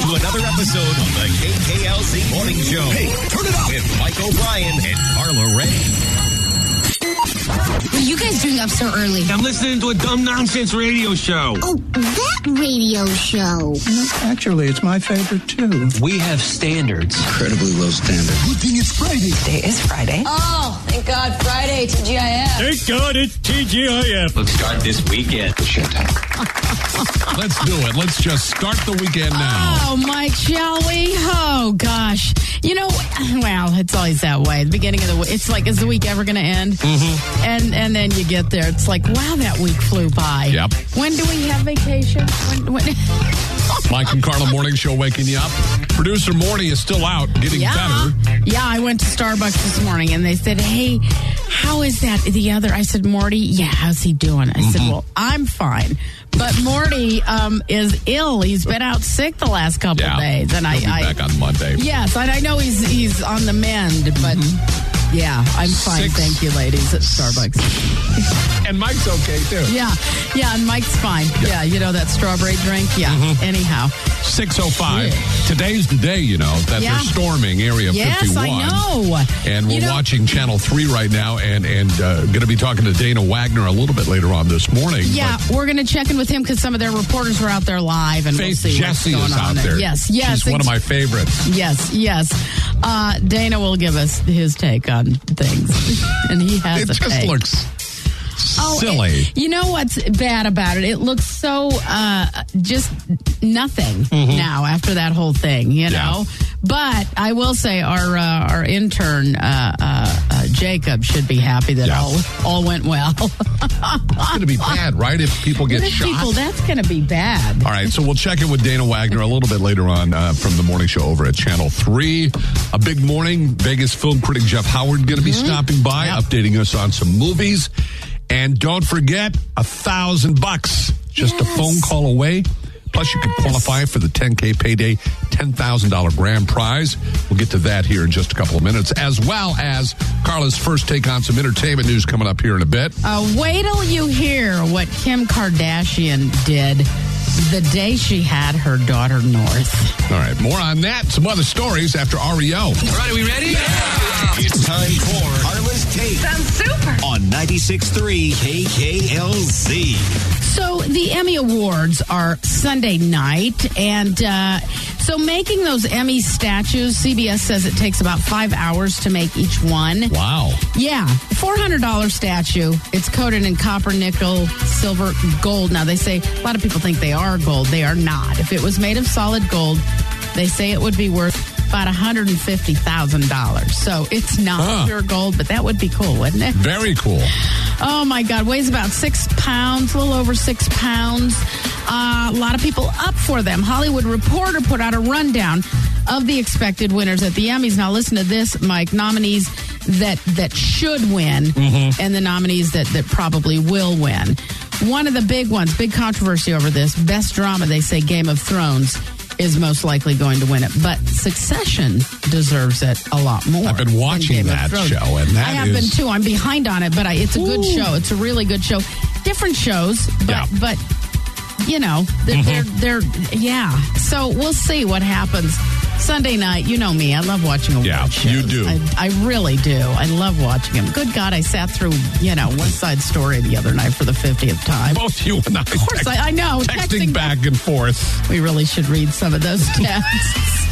to another episode of the KKLZ Morning Show. Hey, turn it up! With Mike O'Brien and Carla Ray. What are you guys doing up so early? I'm listening to a dumb nonsense radio show. Oh, that radio show. Actually, it's my favorite, too. We have standards. Incredibly low standards. Good thing it's Friday. Today is Friday. Oh, thank God, Friday, TGIF. Thank God it's TGIF. Let's start this weekend. Shit tank. Let's do it. Let's just start the weekend now. Oh, Mike, shall we? Oh, gosh. You know, well, it's always that way. The beginning of the week, it's like, is the week ever going to end? Mm-hmm. And then you get there. It's like, wow, that week flew by. Yep. When do we have vacation? When? Mike and Carla Morning Show waking you up. Producer Morty is still out, getting better. Yeah, I went to Starbucks this morning, and they said, hey, how is that? The other, I said, Morty, yeah, how's he doing? I said, well, I'm fine. But Morty is ill. He's been out sick the last couple of days. And He'll be back on Monday. Yes, and I know he's on the mend, but... Yeah, I'm fine. Thank you, ladies, at Starbucks. And Mike's okay, too. Yeah, and Mike's fine. Yeah, you know that strawberry drink? Yeah, anyhow. 6:05. Yeah. Today's the day, you know, that they're storming Area 51. Yes, I know. And we're watching Channel 3 right now and going to be talking to Dana Wagner a little bit later on this morning. Yeah, we're going to check in with him because some of their reporters were out there live. And Faith we'll see Jesse what's going is on out there. Yes. She's one of my favorites. Yes. Dana will give us his take on things. And he has a take. It just looks silly. You know what's bad about it? It looks so just nothing now after that whole thing, you know? But I will say our intern, Jacob, should be happy that all went well. It's going to be bad, right, if people get shot? That's going to be bad. All right, so we'll check in with Dana Wagner a little bit later on from the morning show over at Channel 3. A big morning. Vegas film critic Jeff Howard going to be stopping by, updating us on some movies. And don't forget, $1,000, just a phone call away. Plus, you can qualify for the 10K payday, $10,000 grand prize. We'll get to that here in just a couple of minutes, as well as Carla's first take on some entertainment news coming up here in a bit. Wait till you hear what Kim Kardashian did the day she had her daughter North. All right, more on that, some other stories after REO. All right, are we ready? Yeah. It's time for Carla's Take. Sounds super. On 96.3 KKLZ. So the Emmy Awards are Sunday night, and so making those Emmy statues, CBS says it takes about 5 hours to make each one. Wow. Yeah, $400 statue. It's coated in copper, nickel, silver, gold. Now, they say a lot of people think they are gold. They are not. If it was made of solid gold, they say it would be worth about $150,000. So it's not pure gold, but that would be cool, wouldn't it? Very cool. Oh, my God. Weighs about 6 pounds, a little over 6 pounds. A lot of people up for them. Hollywood Reporter put out a rundown of the expected winners at the Emmys. Now, listen to this, Mike. Nominees that should win and the nominees that probably will win. One of the big ones, big controversy over this, best drama, they say Game of Thrones is most likely going to win it. But Succession deserves it a lot more. I've been watching that show, and I have been too. I'm behind on it, but it's a good show. It's a really good show. Different shows, but you know, they're So we'll see what happens. Sunday night, you know me. I love watching award shows. You do. I really do. I love watching them. Good God, I sat through, West Side Story the other night for the 50th time. Both you and I. Of course, I know. Texting back and forth. We really should read some of those texts.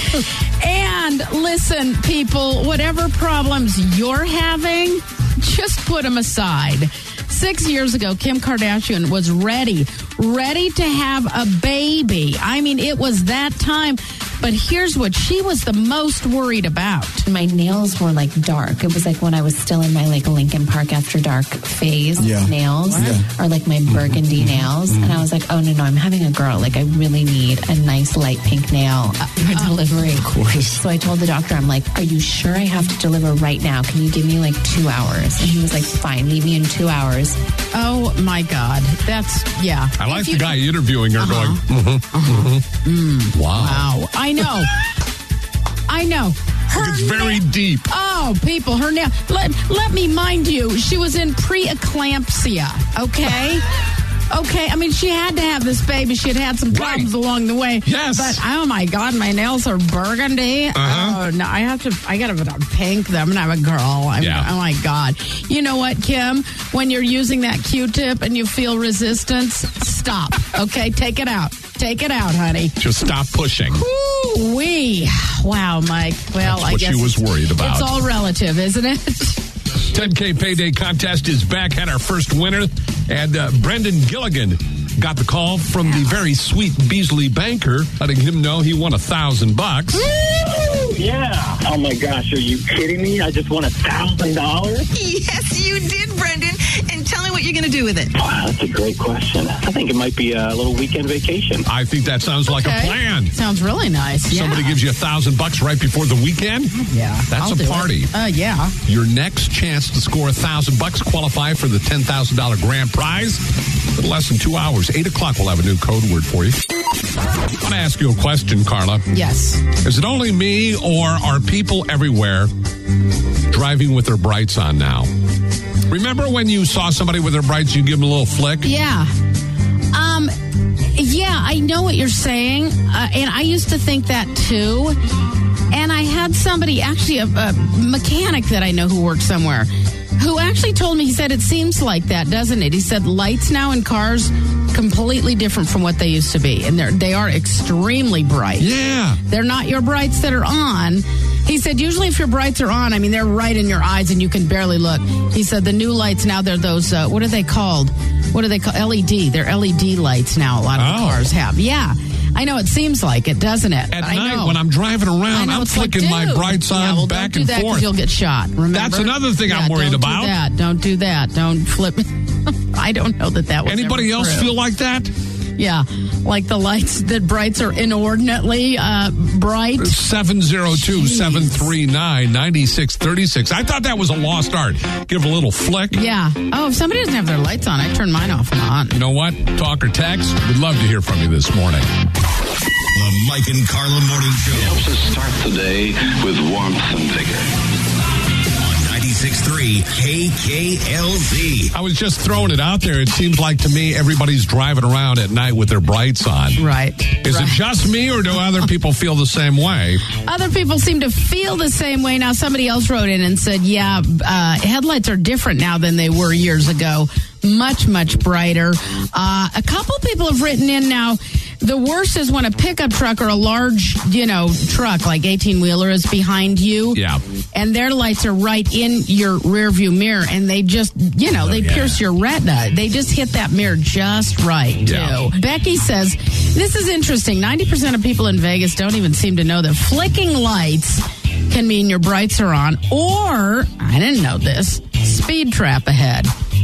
And listen, people, whatever problems you're having, just put them aside. 6 years ago, Kim Kardashian was ready to have a baby. I mean, it was that time. But here's what she was the most worried about. My nails were dark. It was when I was still in my Linkin Park After Dark phase. Nails are my burgundy nails. And I was oh, no, I'm having a girl. I really need a nice light pink nail for delivery. Of course. So I told the doctor, I'm are you sure I have to deliver right now? Can you give me 2 hours? And he was fine, leave me in 2 hours. Oh, my God. That's, I like the guy interviewing her going, wow. I know. It's very deep. Oh, people, her nail. Let me mind you, she was in pre-eclampsia, okay? Okay, I mean, she had to have this baby. She had some problems along the way. Yes. But, oh, my God, my nails are burgundy. Oh, no, I got to put on pink, though. I'm a girl. Oh, my God. You know what, Kim? When you're using that Q-tip and you feel resistance, stop. Okay, take it out. Take it out, honey. Just stop pushing. Ooh-wee. Wow, Mike. Well, That's I what guess she was worried about. It's all relative, isn't it? 10K Payday Contest is back. Had our first winner. And Brendan Gilligan got the call from the very sweet Beasley banker, letting him know he won $1,000. Yeah. Oh, my gosh. Are you kidding me? I just won $1,000? Yes, you did, Brendan. And tell me what you're going to do with it. Wow, that's a great question. I think it might be a little weekend vacation. I think that sounds like a plan. Sounds really nice. Yeah. Somebody gives you $1,000 right before the weekend? Yeah. That's a party. Yeah. Your next chance to score $1,000, qualify for the $10,000 grand prize. In less than 2 hours, 8 o'clock, we'll have a new code word for you. I want to ask you a question, Carla. Yes. Is it only me, or are people everywhere driving with their brights on now? Remember when you saw somebody with their brights, you give them a little flick? Yeah. Yeah, I know what you're saying. And I used to think that too. And I had somebody, actually a mechanic that I know who works somewhere, who actually told me, he said, it seems like that, doesn't it? He said lights now in cars completely different from what they used to be. And they are extremely bright. Yeah. They're not your brights that are on. He said, usually if your brights are on, I mean, they're right in your eyes and you can barely look. He said the new lights now, they're those, what are they called? What are they called? LED. They're LED lights now, a lot of the cars have. Yeah. I know, it seems like it, doesn't it? At night, when I'm driving around, I'm flicking my brights on back and forth. Don't do that because you'll get shot, remember? That's another thing I'm worried about. Don't do that. Don't flip. I don't know that was Anybody else feel like that? Yeah, like the lights, the brights are inordinately bright. 702-739-9636. I thought that was a lost art. Give a little flick. Yeah. Oh, if somebody doesn't have their lights on, I turn mine off and on. You know what? Talk or text. We'd love to hear from you this morning. The Mike and Carla Morning Show. It helps us start the day with warmth and vigor. 96.3 KKLZ. I was just throwing it out there. It seems like to me everybody's driving around at night with their brights on. Right. Is it just me, or do other people feel the same way? Other people seem to feel the same way. Now, somebody else wrote in and said, yeah, headlights are different now than they were years ago. Much, much brighter. A couple people have written in now. The worst is when a pickup truck or a large, truck like 18-wheeler is behind you. Yeah. And their lights are right in your rearview mirror, and they just, they pierce your retina. They just hit that mirror just right, too. Yeah. Becky says, this is interesting. 90% of people in Vegas don't even seem to know that flicking lights can mean your brights are on, or, I didn't know this, speed trap ahead.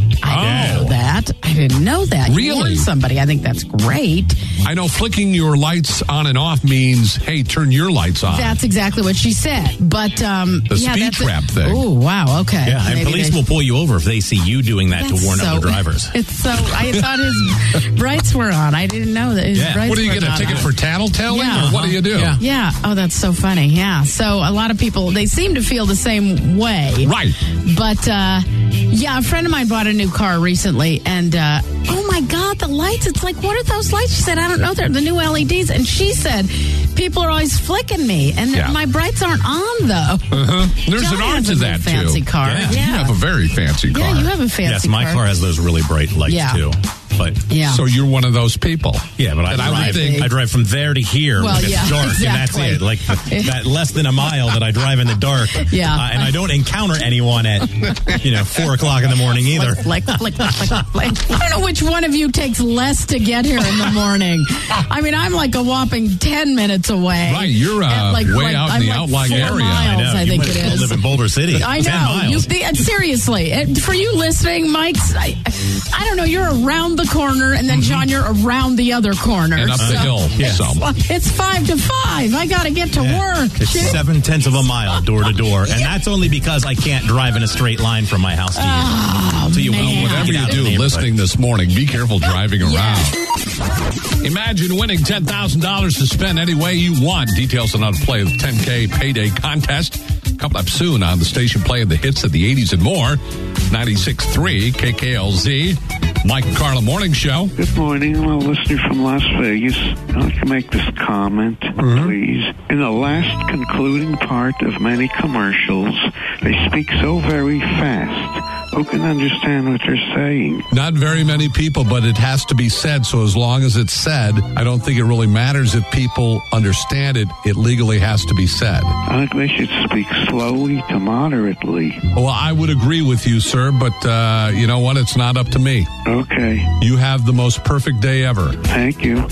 I didn't know that. I didn't know that. Really? You warned somebody. I think that's great. I know flicking your lights on and off means, hey, turn your lights on. That's exactly what she said. But the speed trap thing. Oh, wow. Okay. Yeah, and police will pull you over if they see you doing that to warn other drivers. It's so. I thought his brights were on. I didn't know that his brights What do you get, a ticket for tattletelling? Yeah. Or what do you do? Yeah. Oh, that's so funny. Yeah. So a lot of people, they seem to feel the same way. Right. But, a friend of mine bought a new car recently, and oh my God, the lights! It's like, what are those lights? She said, I don't know, they're the new LEDs. And she said, people are always flicking me, and my brights aren't on though. There's an art to that fancy too. Car. Yeah. You have a very fancy car. Yeah, you have a fancy car. Yes, my car has those really bright lights too. But so you're one of those people. Yeah, but I drive from there to here when it's dark, and that's it. Like that less than a mile that I drive in the dark. Yeah, and I don't encounter anyone at 4:00 in the morning either. Flick. I don't know which one of you takes less to get here in the morning. I mean, I'm like a whopping 10 minutes away. Right, you're way out in the outlying area. Miles, I think it is. Live in Boulder City. I know. 10 miles. Seriously, for you listening, Mike's. I don't know. You're around the corner, and then John, you're around the other corner and up the hill. It's 5 to 5. I got to get to work. It's 0.7 of a mile door to door, and that's only because I can't drive in a straight line from my house to you. Oh, so you man. Whatever you do listening this morning, be careful driving around. Imagine winning $10,000 to spend any way you want. Details on how to play the 10K Payday Contest coming up soon on the station playing the hits of the 80s and more. 96.3 KKLZ. Mike and Carla Morning Show. Good morning. I'm a listener from Las Vegas. I'd like to make this comment, please. In the last concluding part of many commercials, they speak so very fast. Who can understand what they're saying? Not very many people, but it has to be said. So as long as it's said, I don't think it really matters if people understand it. It legally has to be said. I think they should speak slowly to moderately. Well, I would agree with you, sir, but you know what? It's not up to me. Okay. You have the most perfect day ever. Thank you.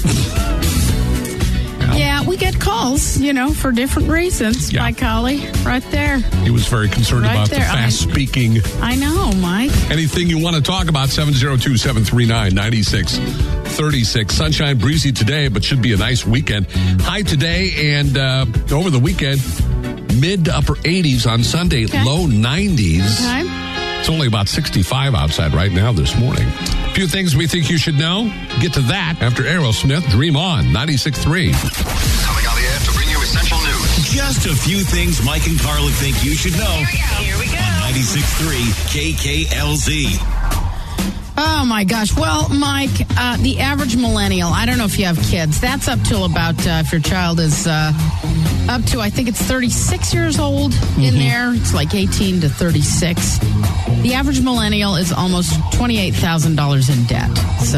Yeah, we get calls, for different reasons. Mike Colley, right there. He was very concerned about the fast speaking. I know, Mike. Anything you want to talk about, 702-739-9636. Sunshine, breezy today, but should be a nice weekend. High today and over the weekend, mid to upper 80s on Sunday, low 90s. Okay. It's only about 65 outside right now this morning. A few things we think you should know. Get to that after Aerosmith, Dream On, 96.3. Coming on the air to bring you essential news. Just a few things Mike and Carla think you should know. Here we go. On 96.3 KKLZ. Oh, my gosh. Well, Mike, the average millennial, I don't know if you have kids. That's up till about, if your child is up to, I think it's 36 years old in there. It's like 18 to 36. The average millennial is almost $28,000 in debt. So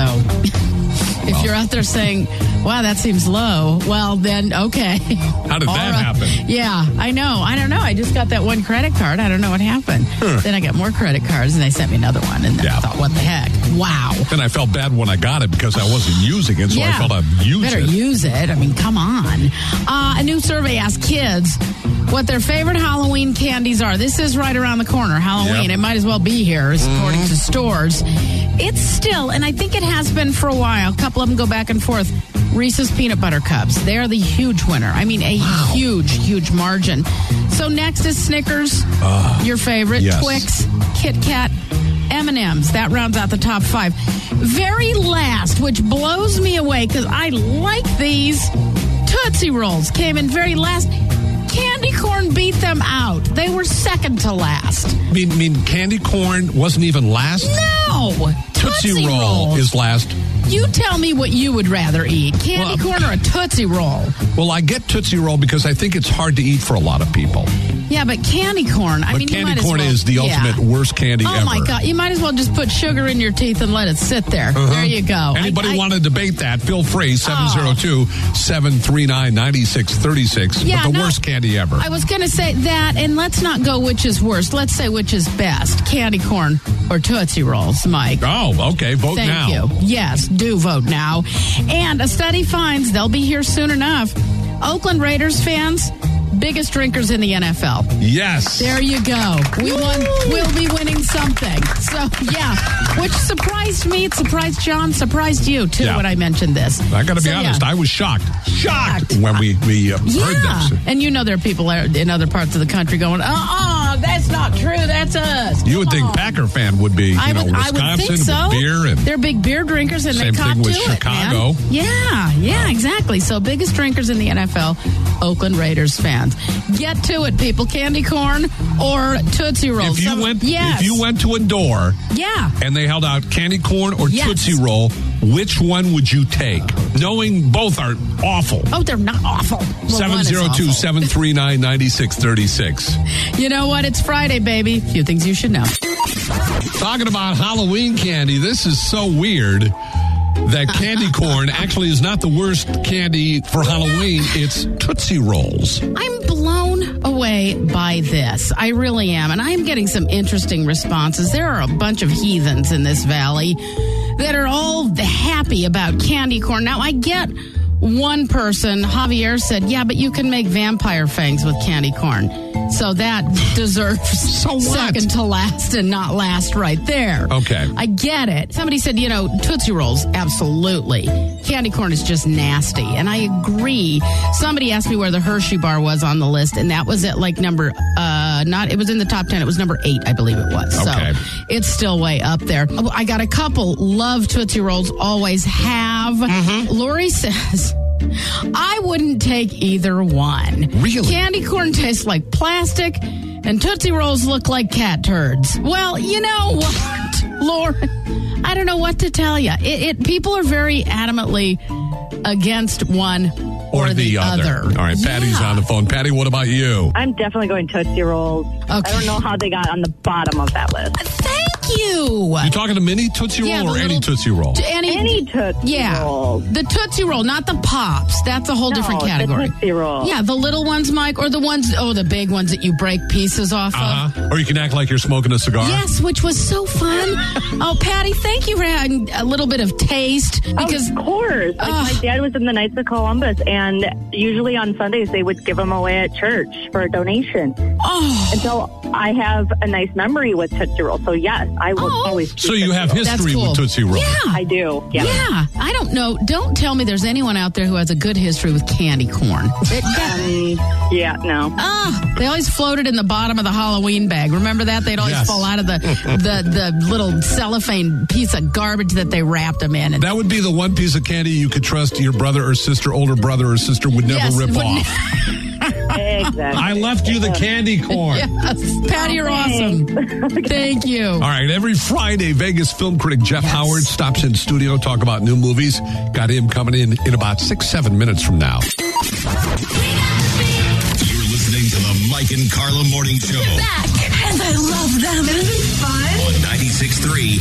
if you're out there saying, wow, that seems low, well, then, okay. How did that happen? Yeah, I know. I don't know. I just got that one credit card. I don't know what happened. Then I got more credit cards, and they sent me another one. And then I thought, what the heck? Wow. Then I felt bad when I got it because I wasn't using it, so I felt I'd use better it. Use it. I mean, come on. A new survey asked kids what their favorite Halloween candies are. This is right around the corner, Halloween. It might as well be here, according to stores. It's still, and I think it has been for a while, a couple of them go back and forth, Reese's Peanut Butter Cups. They're the huge winner. I mean, a huge, huge margin. So next is Snickers, your favorite, Twix, Kit Kat, M&M's. That rounds out the top 5. Very last, which blows me away because I like these, Tootsie Rolls came in very last. Candy corn beat them out. They were second to last. Mean candy corn wasn't even last? No. Tootsie Roll is last. You tell me what you would rather eat, candy corn or a Tootsie Roll? Well, I get Tootsie Roll because I think it's hard to eat for a lot of people. Yeah, but candy corn, candy corn is the ultimate worst candy ever. Oh, my God. You might as well just put sugar in your teeth and let it sit there. There you go. Anybody want to debate that, feel free, 702-739-9636. Yeah, but the worst candy ever. I was going to say that, and let's not go which is worst. Let's say which is best, candy corn or Tootsie Rolls, Mike. Oh, okay. Vote now. Thank you. Yes, do vote now. And a study finds, they'll be here soon enough, Oakland Raiders fans, biggest drinkers in the NFL. Yes. There you go. We'll be winning something. So, which surprised me. It surprised John, surprised you, too, when I mentioned this. I got to be honest. I was shocked when we heard this. And there are people in other parts of the country going, that's not true. That's us. You would think Packer fan would be, Wisconsin I would think so. With beer. And they're big beer drinkers, and they cop to it. Same thing with Chicago. Yeah, exactly. So biggest drinkers in the NFL, Oakland Raiders fans. Get to it, people. Candy corn or Tootsie Rolls. If you went to a door and they held out candy corn or Tootsie Roll, which one would you take? Knowing both are awful. Oh, they're not awful. 702-739-9636. You know what? It's Friday, baby. A few things you should know. Talking about Halloween candy, this is so weird that candy corn actually is not the worst candy for Halloween. It's Tootsie Rolls. I'm blown away by this. I really am. And I'm getting some interesting responses. There are a bunch of heathens in this valley that are all happy about candy corn. Now, I get one person, Javier, said, but you can make vampire fangs with candy corn. So that deserves second to last and not last right there. Okay. I get it. Somebody said, Tootsie Rolls, absolutely. Candy corn is just nasty. And I agree. Somebody asked me where the Hershey bar was on the list, and that was at number, it was in the top 10. It was number 8, I believe it was. Okay. So it's still way up there. I got a couple love Tootsie Rolls, always have. Lori says, I wouldn't take either one. Really? Candy corn tastes like plastic, and Tootsie Rolls look like cat turds. Well, you know what, Lauren? I don't know what to tell you. People are very adamantly against one or the other. All right, Patty's on the phone. Patty, what about you? I'm definitely going Tootsie Rolls. Okay. I don't know how they got on the bottom of that list. Thank you. You talking a mini Tootsie Roll or any Tootsie Roll? Any Tootsie Roll. The Tootsie Roll, not the Pops. That's a whole different category. The Tootsie Roll. Yeah, the little ones, Mike, or the ones, the big ones that you break pieces off of. Or you can act like you're smoking a cigar. Yes, which was so fun. Oh, Patty, thank you for having a little bit of taste. Because, of course. My dad was in the Knights of Columbus, and usually on Sundays they would give them away at church for a donation. And so I have a nice memory with Tootsie Roll. So, yes, I will always. So you have history with Tootsie Roll. Yeah. I do. Yeah. I don't know. Don't tell me there's anyone out there who has a good history with candy corn. No. They always floated in the bottom of the Halloween bag. Remember that? They'd always fall out of the little cellophane piece of garbage that they wrapped them in. That would be the one piece of candy you could trust your brother or sister, older brother or sister would never rip off. Exactly. I left you the candy corn. Yes. Patty, you're awesome. Thank you. All right. Every Friday, Vegas film critic Jeff Howard stops in studio, talk about new movies. Got him coming in about 6-7 minutes from now. You're listening to the Mike and Carla Morning Show. They're back, and I love them. Isn't it fun? On 96.3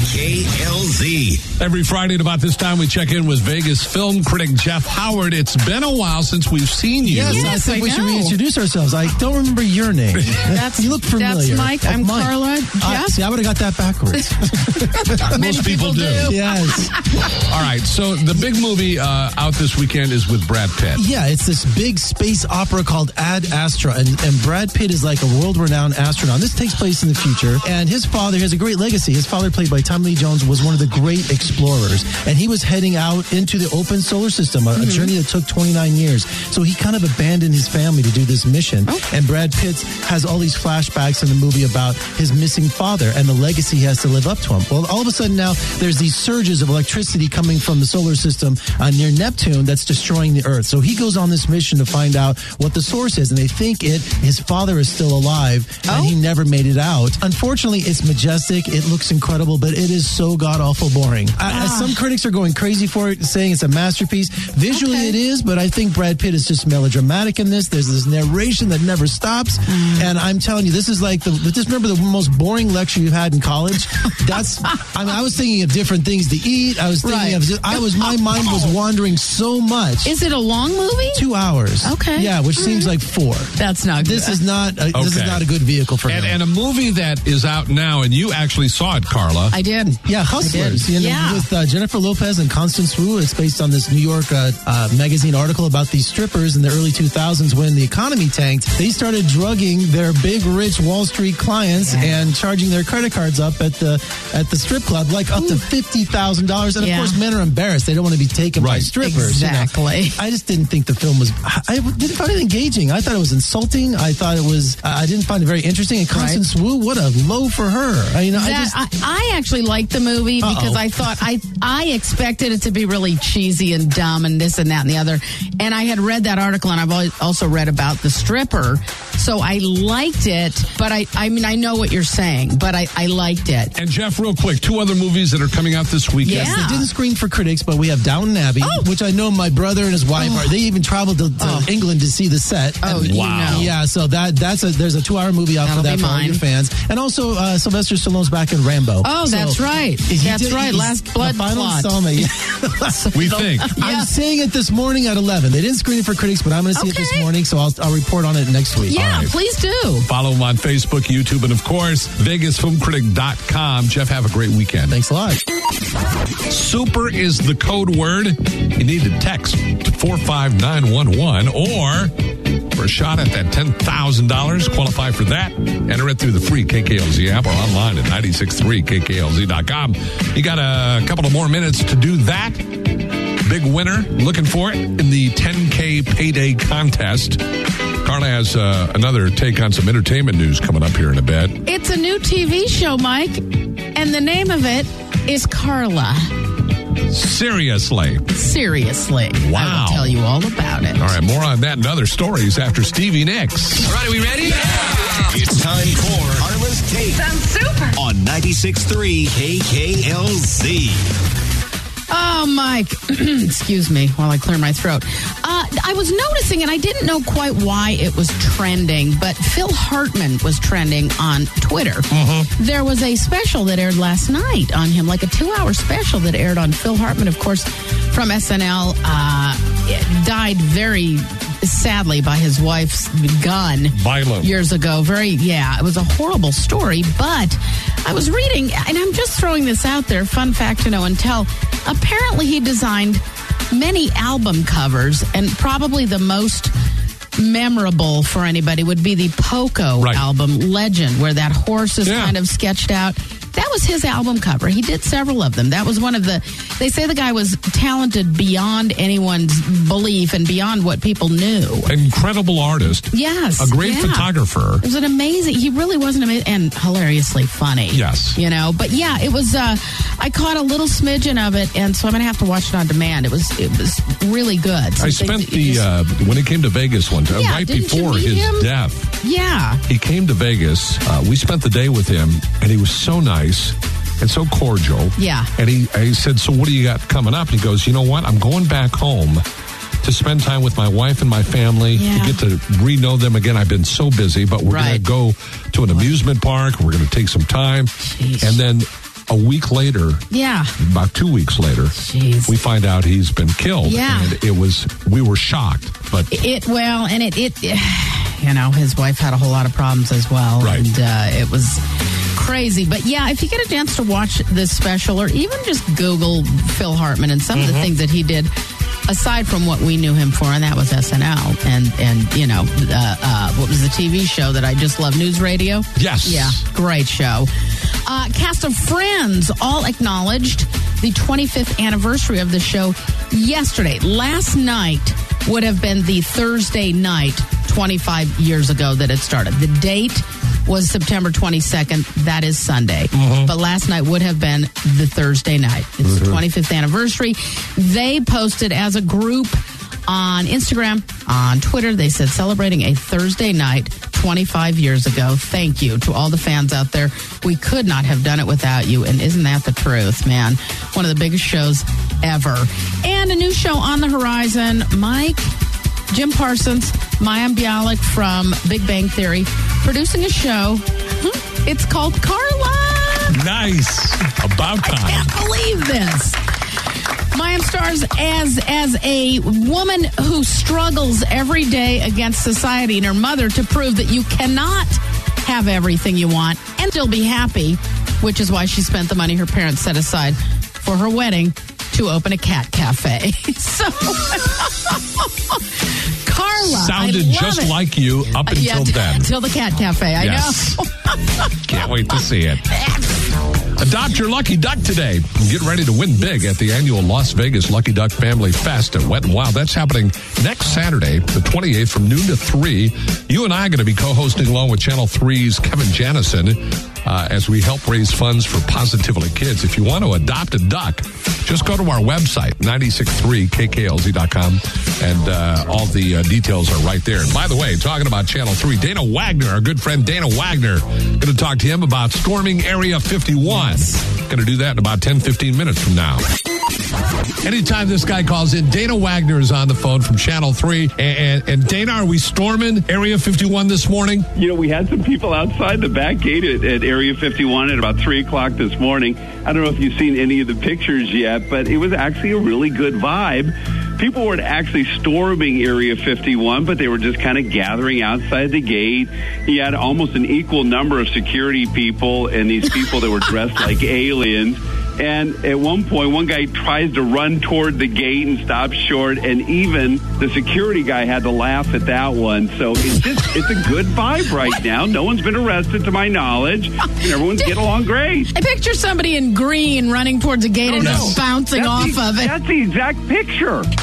KKLZ. Every Friday at about this time, we check in with Vegas film critic Jeff Howard. It's been a while since we've seen you. Yes, I think we should reintroduce ourselves. I don't remember your name. You look familiar. That's Mike. I'm Carla. Jeff? See, I would have got that backwards. Most people do. Yes. All right, so the big movie out this weekend is with Brad Pitt. Yeah, it's this big space opera called Ad Astra, and Brad Pitt is like a world-renowned astronaut. This takes place in the future, and his father has a great legacy. His father, played by Tommy Lee Jones, was one of the great explorers, and he was heading out into the open solar system, a journey that took 29 years. So he kind of abandoned his family to do this mission, and Brad Pitt has all these flashbacks in the movie about his missing father and the legacy he has to live up to him. Well, all of a sudden now, there's these surges of electricity coming from the solar system near Neptune that's destroying the Earth. So he goes on this mission to find out what the source is, and they think his father is still alive, and he never made it out. Unfortunately, it's majestic, it looks incredible, but it is so god-awful boring. Some critics are going crazy for it, saying it's a masterpiece. Visually it is, but I think Brad Pitt is just melodramatic in this. There's this narration that never stops, and I'm telling you, this is like just remember the most boring lecture you've had in college? I was thinking of different things to eat. I was thinking my mind was wandering so much. Is it a long movie? 2 hours. Okay. Yeah, which seems like 4. That's not good. This is not a good vehicle for him. And a movie that is out now, and you actually saw it, Carla. I did. Yeah, Hustlers. With Jennifer Lopez and Constance Wu. It's based on this New York magazine article about these strippers in the early 2000s when the economy tanked. They started drugging their big, rich Wall Street clients and charging their credit cards up at the strip club, like up to $50,000. And of course, men are embarrassed. They don't want to be taken by strippers. Exactly. You know? I just didn't think the film was. I didn't find it engaging. I thought it was insulting. I thought it was. I didn't find it very interesting. And Constance Wu, what a low for her. I actually liked the movie because I thought I expected it to be really cheesy and dumb and this and that and the other. And I had read that article, and I've also read about the stripper. So I liked it, but I mean, I know what you're saying, but I liked it. And Jeff, real quick, 2 other movies that are coming out this weekend. Yes, they didn't screen for critics, but we have Downton Abbey, which I know my brother and his wife are. They even traveled to England to see the set. Oh, and, wow! Yeah, so there's a 2-hour movie out for that for all your fans, and also Sylvester Stallone's back in Rambo. Oh, that's right. That's right. Last Blood Plot. We think. I'm seeing it this morning at 11. They didn't screen it for critics, but I'm going to see it this morning, so I'll report on it next week. Yeah, please do. Follow him on Facebook, YouTube, and of course, VegasFilmCritic.com. Jeff, have a great weekend. Thanks a lot. Super is the code word. You need to text to 45911 or for a shot at that $10,000. Qualify for that. Enter it through the free KKLZ app or online at 963KKLZ.com. You got a couple of more minutes to do that. Big winner, looking for it in the 10K payday contest. Carla has another take on some entertainment news coming up here in a bit. It's a new TV show, Mike, and the name of it is Carla. Seriously. Wow. I will tell you all about it. All right, more on that and other stories after Stevie Nicks. All right, are we ready? Yeah. It's time for Carla's Take. Sounds super. On 96.3 KKLZ. Oh, Mike. Excuse me while I clear my throat. I was noticing, and I didn't know quite why it was trending, but Phil Hartman was trending on Twitter. Mm-hmm. There was a special that aired last night on him, like a 2-hour special that aired on Phil Hartman, of course, from SNL. Died very sadly by his wife's gun years ago. It was a horrible story, but I was reading, and I'm just throwing this out there, fun fact to know and tell. Apparently he designed many album covers, and probably the most memorable for anybody would be the Poco album, Legend, where that horse is kind of sketched out. That was his album cover. He did several of them. That was one of they say the guy was talented beyond anyone's belief and beyond what people knew. Incredible artist. Yes. A great photographer. It was an amazing, he really was an amazing, and hilariously funny. Yes. But yeah, it was, I caught a little smidgen of it, and so I'm going to have to watch it on demand. It was really good. I spent when he came to Vegas one time, right before his death. Yeah. He came to Vegas. We spent the day with him, and he was so nice and so cordial. Yeah. And I said, so what do you got coming up? And he goes, you know what? I'm going back home to spend time with my wife and my family, to get to re-know them again. I've been so busy, but we're going to go to an amusement park. We're going to take some time. Jeez. And then a week later, about 2 weeks later, we find out he's been killed. Yeah. And we were shocked. But his wife had a whole lot of problems as well. Right. And it was crazy. But yeah, if you get a chance to watch this special, or even just Google Phil Hartman and some of the things that he did, aside from what we knew him for, and that was SNL, and what was the TV show that I just love, News Radio? Yes. Yeah, great show. Cast of Friends all acknowledged the 25th anniversary of the show yesterday. Last night would have been the Thursday night 25 years ago that it started. The date was September 22nd. That is Sunday. But last night would have been the Thursday night. It's the 25th anniversary. They posted as a group on Instagram, on Twitter. They said, celebrating a Thursday night 25 years ago. Thank you to all the fans out there. We could not have done it without you. And isn't that the truth, man? One of the biggest shows ever. And a new show on the horizon. Mike, Jim Parsons, Mayim Bialik from Big Bang Theory, producing a show. It's called Carla. Nice. About time. I can't believe this. Mayim stars as a woman who struggles every day against society and her mother to prove that you cannot have everything you want and still be happy, which is why she spent the money her parents set aside for her wedding to open a cat cafe. So, Carla, sounded just like you up until then. Until the cat cafe, I know. Can't wait to see it. Adopt your lucky duck today. Get ready to win big at the annual Las Vegas Lucky Duck Family Fest at Wet n Wild. That's happening next Saturday, the 28th, from noon to 3. You and I are going to be co-hosting along with Channel 3's Kevin Janison as we help raise funds for Positively Kids. If you want to adopt a duck, just go to our website, 963kklz.com, and all the details are right there. And by the way, talking about Channel 3, Dana Wagner, our good friend Dana Wagner, going to talk to him about storming Area 51. Going to do that in about 10-15 minutes from now. Anytime this guy calls in, Dana Wagner is on the phone from Channel 3. And Dana, are we storming Area 51 this morning? You know, we had some people outside the back gate at Area 51 at about 3 o'clock this morning. I don't know if you've seen any of the pictures yet, but it was actually a really good vibe. People weren't actually storming Area 51, but they were just kind of gathering outside the gate. You had almost an equal number of security people and these people that were dressed like aliens. And at one point, one guy tries to run toward the gate and stops short, and even the security guy had to laugh at that one. So it's a good vibe right now. No one's been arrested to my knowledge, and everyone's getting along great. I picture somebody in green running towards a gate just bouncing off of it. That's the exact picture.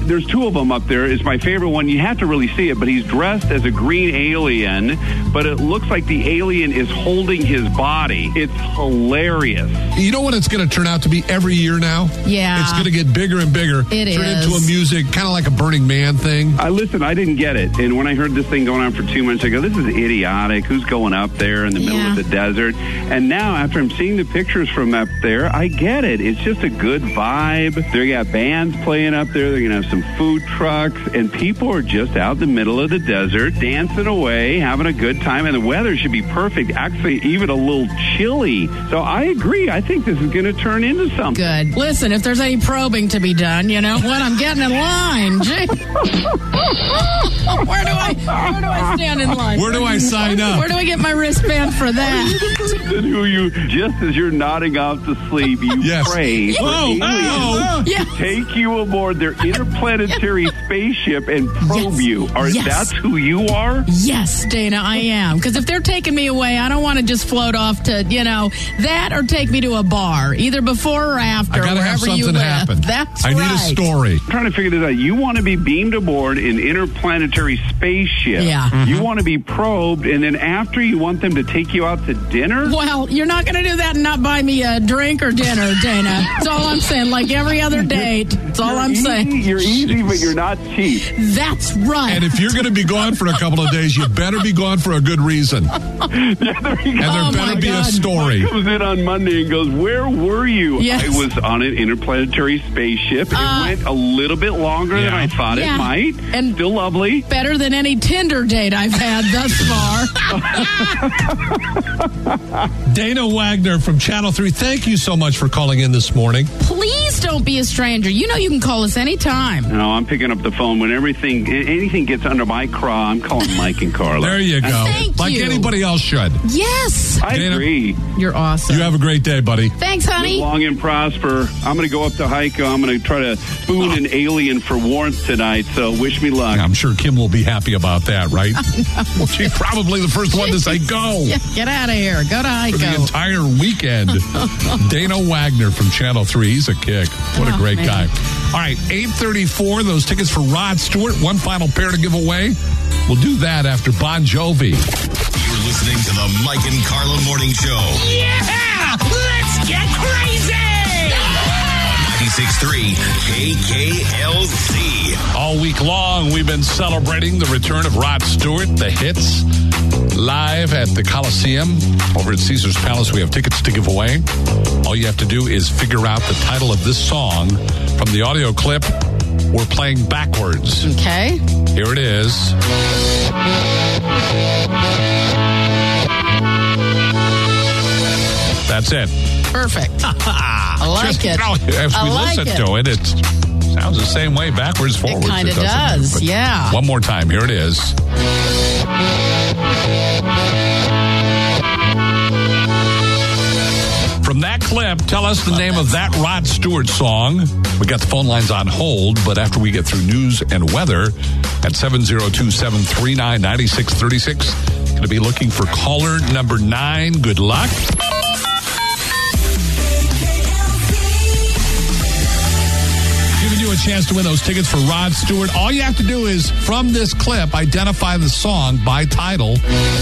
there's two of them up there. It's my favorite one. You have to really see it, but he's dressed as a green alien, but it looks like the alien is holding his body. It's hilarious. You know what it's going to turn out to be every year now? Yeah. It's going to get bigger and bigger. It Turn is. into a music, kind of like a Burning Man thing. Listen, I didn't get it. And when I heard this thing going on for 2 months, I go, this is idiotic. Who's going up there in the middle of the desert? And now, after I'm seeing the pictures from up there, I get it. It's just a good vibe. They got bands playing up there. They're going to have some food trucks. And people are just out in the middle of the desert, dancing away, having a good time. And the weather should be perfect. Actually, even a little chilly. So I agree. I think this is going to turn into something. Good. Listen, if there's any probing to be done, you know what? I'm getting in line. Gee. Where do I stand in line? Where do I sign up? Where do I get my wristband for that? Who you, just as you're nodding off to sleep, you pray for aliens to take you aboard their interplanetary spaceship and probe you. That's who you are? Yes, Dana, I am. Because if they're taking me away, I don't want to just float off to, that or take me to a bar, either before or after, I gotta have wherever you something live. happen. That's I right. need a story. I'm trying to figure this out. You want to be beamed aboard an interplanetary spaceship. Yeah. Mm-hmm. You want to be probed, and then after you want them to take you out to dinner? Well, you're not going to do that and not buy me a drink or dinner, Dana. That's all I'm saying. Like every other date. That's all I'm saying. You're easy, but you're not cheap. That's right. And if you're going to be gone for a couple of days, you better be gone for a good reason. And there better be a story. He comes in on Monday and goes, where were you? Yes. I was on an interplanetary spaceship. It went a little bit longer than I thought it might. And still lovely. Better than any Tinder date I've had thus far. Dana Wagner from Channel 3, thank you so much for calling in this morning. Please don't be a stranger. You know you can call us anytime. No, I'm picking up the phone when anything gets under my craw. I'm calling Mike and Carla. There you go. Thank you. Anybody else should. Yes. I agree. You're awesome. You have a great day, buddy. Thanks, honey. Live long and prosper. I'm going to go up to Heiko. I'm going to try to spoon an alien for warmth tonight, so wish me luck. I'm sure Kim will be happy about that, right? She's probably the first one to say go. Yeah, get out of here. Go to Heiko. For the entire weekend. Dana Wagner from Channel 3. He's a kick. What a great guy. All right, 8:34. Those tickets for Rod Stewart. One final pair to give away. We'll do that after Bon Jovi. You're listening to the Mike and Carla Morning Show. Yeah! Let's get crazy! On 96.3 KKLZ. All week long, we've been celebrating the return of Rod Stewart, the hits, live at the Coliseum. Over at Caesars Palace, we have tickets to give away. All you have to do is figure out the title of this song from the audio clip we're playing backwards. Okay. Here it is. That's it. Perfect. I like it. As we listen to it, it sounds the same way backwards, forwards. It kind of does, yeah. One more time. Here it is. From that clip, tell us the name of that Rod Stewart song. We got the phone lines on hold, but after we get through news and weather at 702-739-9636, going to be looking for caller number 9. Good luck. Giving you a chance to win those tickets for Rod Stewart. All you have to do is, from this clip, identify the song by title.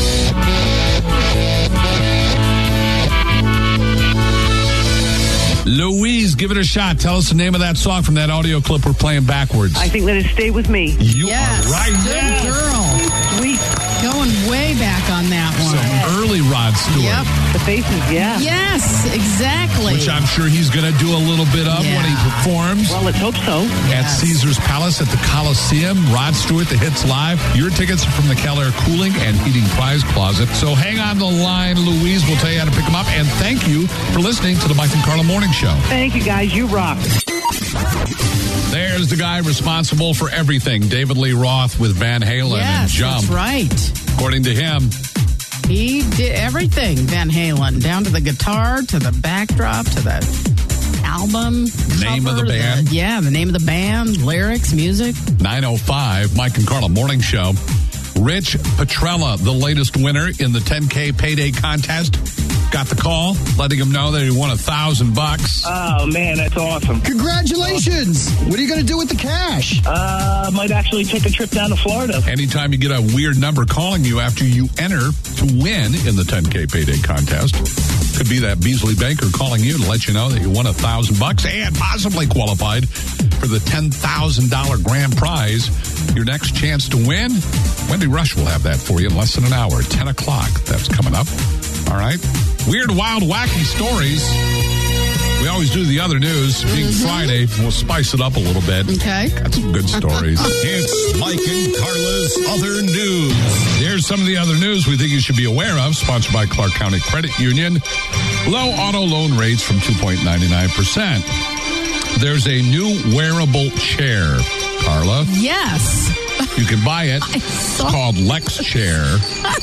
Louise, give it a shot. Tell us the name of that song from that audio clip we're playing backwards. I think Let It Stay With Me. You are right. Good girl. Sweet. Going way back on that one. Some early Rod Stewart. Yep. The faces, yeah. Yes, exactly. Which I'm sure he's going to do a little bit of when he performs. Well, let's hope so. At Caesars Palace at the Coliseum. Rod Stewart, the hits live. Your tickets are from the Keller Cooling and Heating Prize Closet. So hang on the line, Louise. We'll tell you how to pick them up. And thank you for listening to the Mike and Carla Morning Show. Thank you, guys. You rock. There's the guy responsible for everything, David Lee Roth with Van Halen and Jump. That's right. According to him, he did everything, Van Halen, down to the guitar, to the backdrop, to the album. Name of the band. The name of the band, lyrics, music. 9:05, Mike and Carla Morning Show. Rich Petrella, the latest winner in the 10K payday contest. got the call, letting him know that he won $1,000. Oh, man, that's awesome. Congratulations. What are you going to do with the cash? Might actually take a trip down to Florida. Anytime you get a weird number calling you after you enter to win in the 10K payday contest, could be that Beasley Banker calling you to let you know that you won $1,000 and possibly qualified for the $10,000 grand prize. Your next chance to win, Wendy Rush will have that for you in less than an hour. 10 o'clock, that's coming up. All right. Weird, wild, wacky stories. We always do the other news. Being Friday, we'll spice it up a little bit. Okay. Got some good stories. It's Mike and Carla's Other News. Here's some of the other news we think you should be aware of, sponsored by Clark County Credit Union. Low auto loan rates from 2.99%. There's a new wearable chair, Carla. Yes. You can buy it. It's called Lex Chair.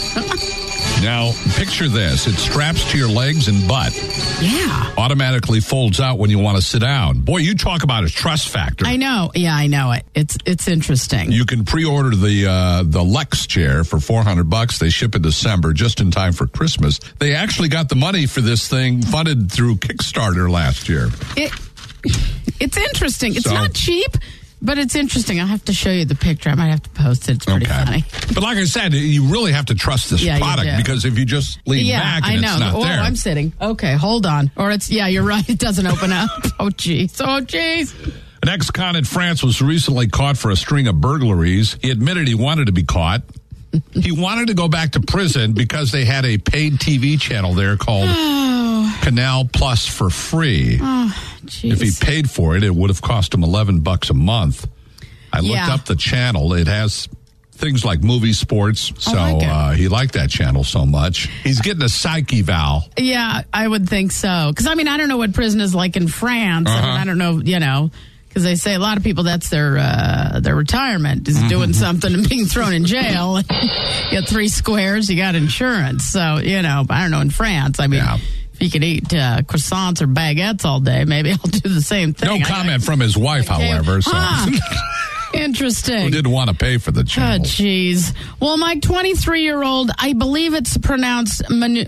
Now, picture this. It straps to your legs and butt. Yeah. Automatically folds out when you want to sit down. Boy, you talk about a trust factor. I know. Yeah, I know it. It's interesting. You can pre-order the Lex Chair for $400. They ship in December, just in time for Christmas. They actually got the money for this thing funded through Kickstarter last year. It's interesting. It's not cheap, but it's interesting. I'll have to show you the picture. I might have to post it. It's pretty funny. But like I said, you really have to trust this product because if you just lean back and it's not there. I'm sitting. Okay, hold on. Or you're right. It doesn't open up. Oh, geez. An ex-con in France was recently caught for a string of burglaries. He admitted he wanted to be caught. He wanted to go back to prison because they had a paid TV channel there called Canal Plus for free. Oh, geez. If he paid for it, it would have cost him $11 a month. I looked up the channel. It has things like movie sports, so he liked that channel so much. He's getting a psych eval. Yeah, I would think so. Because, I don't know what prison is like in France. I don't know, because they say a lot of people, that's their retirement, is doing something and being thrown in jail. You get 3 squares, you got insurance. So, I don't know, in France, if you could eat croissants or baguettes all day, maybe I'll do the same thing. No comment from his wife, however. So. Interesting. Who didn't want to pay for the channel. Oh, jeez. Well, my 23-year-old, I believe it's pronounced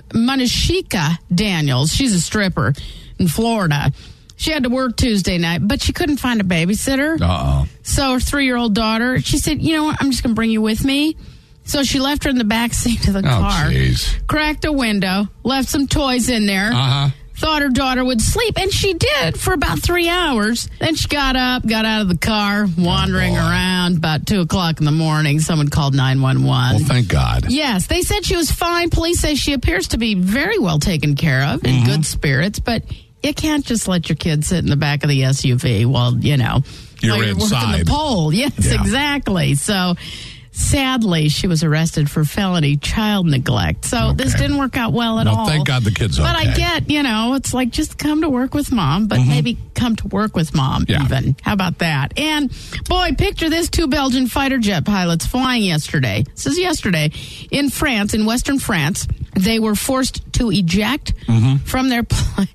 Manishika Daniels. She's a stripper in Florida. She had to work Tuesday night, but she couldn't find a babysitter. Uh-oh. So her 3-year-old daughter, she said, you know what, I'm just going to bring you with me. So she left her in the back seat of the car, cracked a window, left some toys in there, thought her daughter would sleep, and she did for about 3 hours. Then she got up, got out of the car, wandering around. About 2 o'clock in the morning, someone called 911. Well, thank God. Yes, they said she was fine. Police say she appears to be very well taken care of, in good spirits, but you can't just let your kid sit in the back of the SUV while, you're inside. working the pole. Yes, exactly. So sadly, she was arrested for felony child neglect. So this didn't work out well at all. Thank God the kid's okay. But I get, it's like just come to work with mom, but maybe come to work with mom even. How about that? And boy, picture this, 2 Belgian fighter jet pilots flying yesterday. This is yesterday in France, in Western France. They were forced to eject from their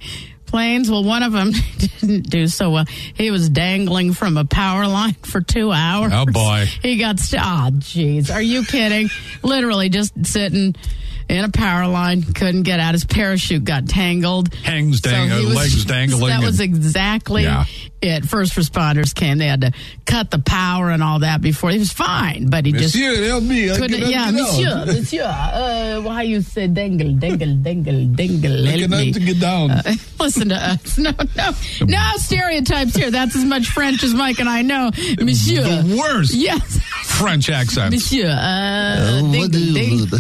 planes. Well, one of them didn't do so well. He was dangling from a power line for 2 hours. Oh, boy. He got jeez. Are you kidding? Literally just sitting in a power line. Couldn't get out. His parachute got tangled. Legs dangling. That was exactly it. First responders came. They had to cut the power and all that before. He was fine, but he Monsieur, help me. Monsieur. Why you say dangle. I cannot get down. Listen to us. No stereotypes here. That's as much French as Mike and I know. Monsieur. The worst. Yes. French accent. Monsieur. Dingle.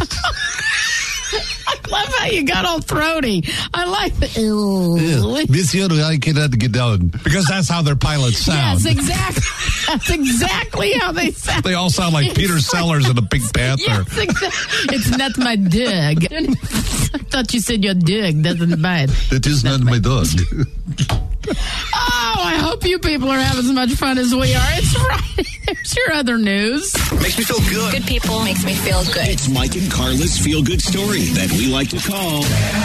I love how you got all throaty. I like the Monsieur, I cannot get down. Because that's how their pilots sound. Yes, exactly. That's exactly how they sound. They all sound like Peter Sellers in the Pink Panther. Yes, exactly. It's not my dog. I thought you said your dog doesn't bite. It is not my dog. Oh, I hope you people are having as much fun as we are. It's Friday. There's your other news. Makes me feel good. Good people makes me feel good. It's Mike and Carla's Feel Good Story that we like to call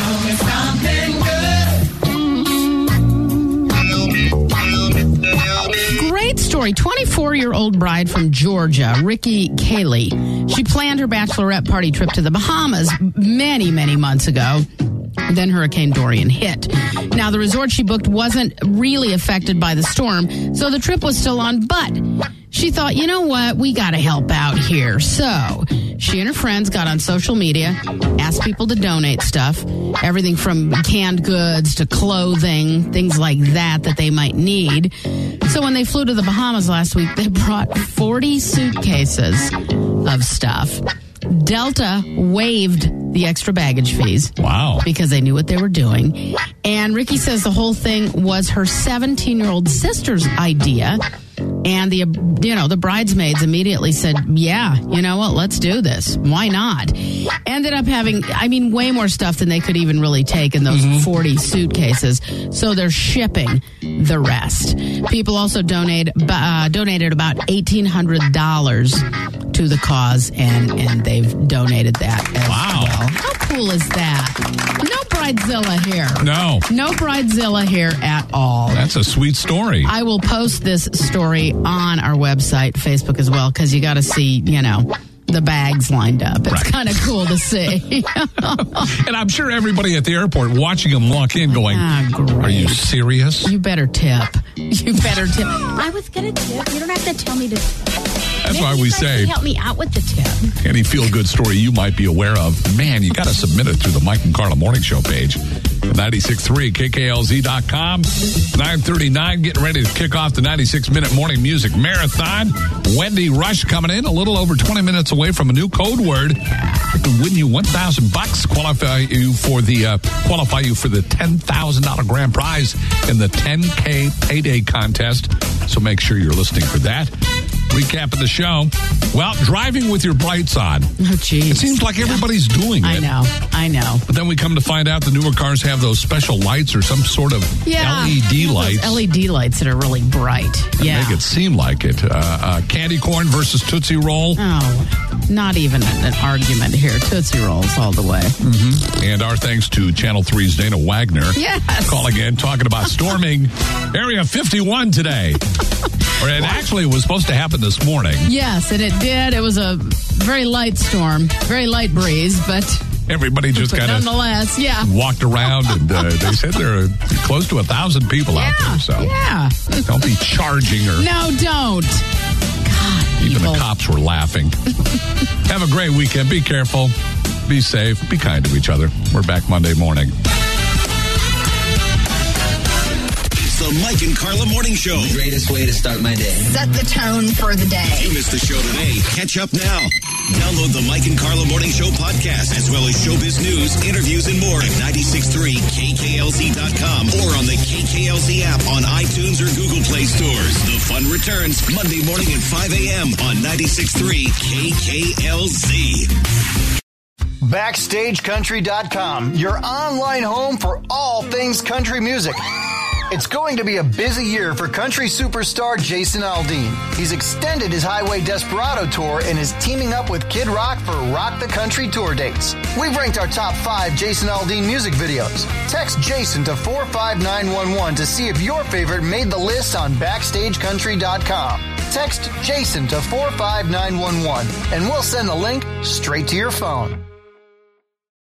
Great story. 24-year-old bride from Georgia, Ricky Cayley. She planned her bachelorette party trip to the Bahamas many, many months ago. Then Hurricane Dorian hit. Now, the resort she booked wasn't really affected by the storm, so the trip was still on, but she thought, you know what, we got to help out here. So she and her friends got on social media, asked people to donate stuff, everything from canned goods to clothing, things like that they might need. So when they flew to the Bahamas last week, they brought 40 suitcases of stuff. Delta waived the extra baggage fees. Wow. Because they knew what they were doing. And Ricky says the whole thing was her 17-year-old sister's idea. And the bridesmaids immediately said, yeah, you know what, let's do this. Why not? Ended up having, way more stuff than they could even really take in those 40 suitcases. So they're shipping the rest. People also donated about $1,800 to the cause, and they've donated that as well. How cool is that? No Bridezilla here. No Bridezilla here at all. That's a sweet story. I will post this story on our website, Facebook as well, because you got to see, the bags lined up. It's kind of cool to see. And I'm sure everybody at the airport watching them walk in going, are you serious? You better tip. I was going to tip. You don't have to tell me to tip. That's why we say, help me out with the tip. Any feel-good story you might be aware of, man, you got to submit it through the Mike and Carla Morning Show page. 96.3 KKLZ.com. 9:39, getting ready to kick off the 96-minute morning music marathon. Wendy Rush coming in a little over 20 minutes away from a new code word. It can win you $1,000, qualify you for the $10,000 grand prize in the 10K payday contest. So make sure you're listening for that. Recap of the show. Well, driving with your brights on. Oh, geez. It seems like everybody's doing it. I know. But then we come to find out the newer cars have those special lights or some sort of LED lights. LED lights that are really bright. Yeah. Make it seem like it. Candy corn versus Tootsie Roll. Oh, not even an argument here. Tootsie Rolls all the way. Mm-hmm. And our thanks to Channel 3's Dana Wagner. Yes. Calling in, talking about storming Area 51 today. Or it actually was supposed to happen this morning. Yes, and it did. It was a very light storm, very light breeze, but everybody just kind of nonetheless, walked around, and they said there are close to 1,000 people out there. So don't be charging her. No, don't. God, even the cops were laughing. Have a great weekend. Be careful. Be safe. Be kind to each other. We're back Monday morning. The Mike and Carla Morning Show. The greatest way to start my day. Set the tone for the day. If you missed the show today, catch up now. Download the Mike and Carla Morning Show podcast, as well as showbiz news, interviews, and more at 963KKLZ.com or on the KKLZ app on iTunes or Google Play stores. The fun returns Monday morning at 5 a.m. on 96.3 KKLZ. BackstageCountry.com, your online home for all things country music. It's going to be a busy year for country superstar Jason Aldean. He's extended his Highway Desperado tour and is teaming up with Kid Rock for Rock the Country tour dates. We've ranked our top 5 Jason Aldean music videos. Text Jason to 45911 to see if your favorite made the list on BackstageCountry.com. Text Jason to 45911 and we'll send the link straight to your phone.